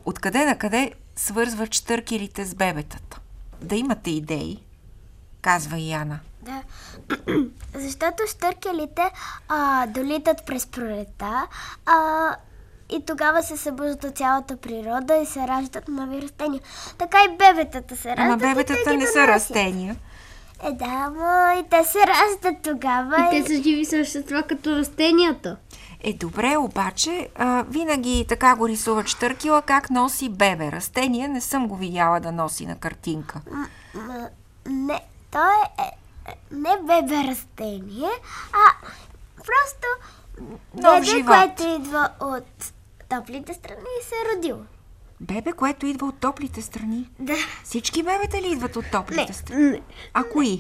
Откъде на къде свързват щъркелите с бебетата? Да имате идеи, казва Яна. Да, защото щъркелите долитат през пролета и тогава се събужда цялата природа и се раждат нови растения. Така и бебетата се раждат. Ама бебетата не са растения. Да, ама и те се раждат тогава. И те са живи същества като растенията. Добре, обаче винаги така го рисуват щъркела, как носи бебе. Растение не съм го видяла да носи на картинка. Не, то не бебе растение, а просто бебе, което идва от топлите страни и се е родило. Бебе, което идва от топлите страни? Да. Всички бебета ли идват от топлите страни? Не. А кои?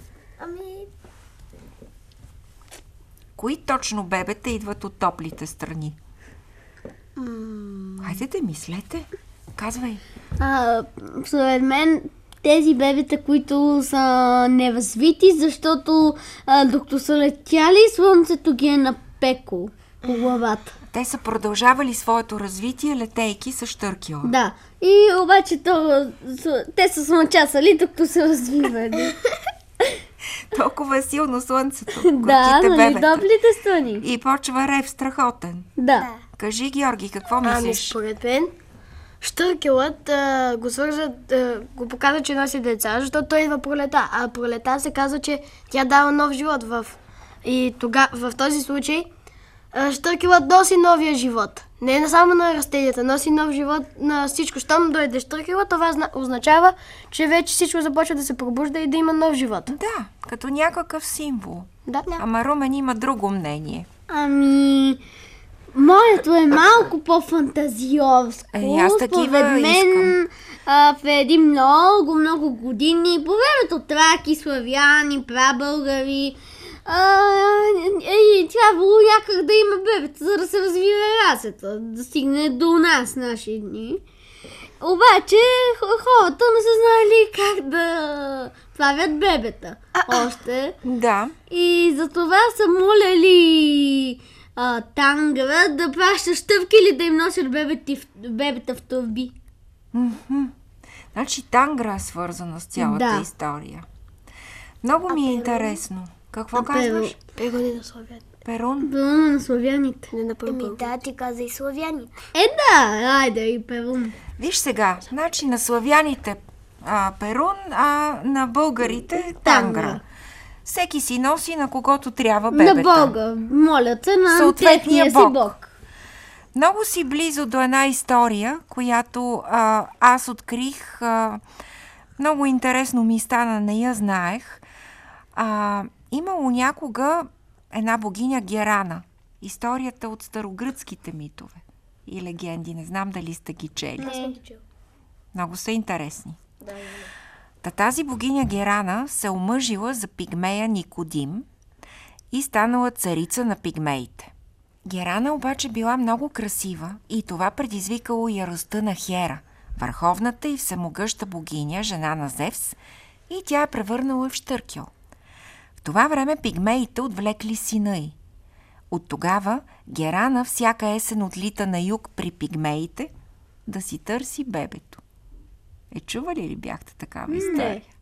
Кои точно бебета идват от топлите страни? Хайде да мислете. Казвай. Според мен тези бебета, които са невъзвити, защото докато са летяли, слънцето ги е напекло по главата. Те са продължавали своето развитие, летейки с щъркела. Да. И обаче те са слънчасали, докато се развивали. Толкова е силно слънцето. Да, нали топлите страни. И почва рев страхотен. Да. Кажи, Георги, какво мислиш? Според мен, щъркелът го показва, че носи деца, защото той идва пролета. А пролета се казва, че тя дава нов живот. И в този случай щъркелът носи новия живот. Не само на растенията, носи нов живот на всичко. Щом дойде щъркелът, това означава, че вече всичко започва да се пробужда и да има нов живот. Да, като някакъв символ. Да. Ама Румен има друго мнение. Моето е малко по-фантазиовско. Аз такива Според мен, искам. В един много години, по времето траки, славяни, прабългари, трябвало някак да има бебета, за да се развие расата, да стигне до нас, наши дни. Обаче хората не са знали как да правят бебета още. Да. И затова са молели Тангра да праща щъпки или да им носят бебета в торби. Значи Тангра е свързана с цялата история. Много ми е интересно. Какво казваш? Перуни на славяните. Перун? Перун на славяните. Не на Перун. Да, ти каза и славяните. Айде и Перун. Виж сега, значи на славяните Перун, а на българите Тангра. Всеки си носи на когото трябва бебета. На Бога. Молят се на техния си Бог. Много си близо до една история, която аз открих. Много интересно ми стана, не я знаех. Имало някога една богиня Герана. Историята от старогръцките митове и легенди. Не знам дали сте ги чели. Много са интересни. Тази богиня Герана се омъжила за пигмея Никодим и станала царица на пигмеите. Герана обаче била много красива и това предизвикало яростта на Хера, върховната и всемогъща богиня, жена на Зевс, и тя е превърнала в щъркел. В това време пигмеите отвлекли сина й. От тогава Герана всяка есен отлита на юг при пигмеите да си търси бебето. Чували ли бяхте такава история? Не.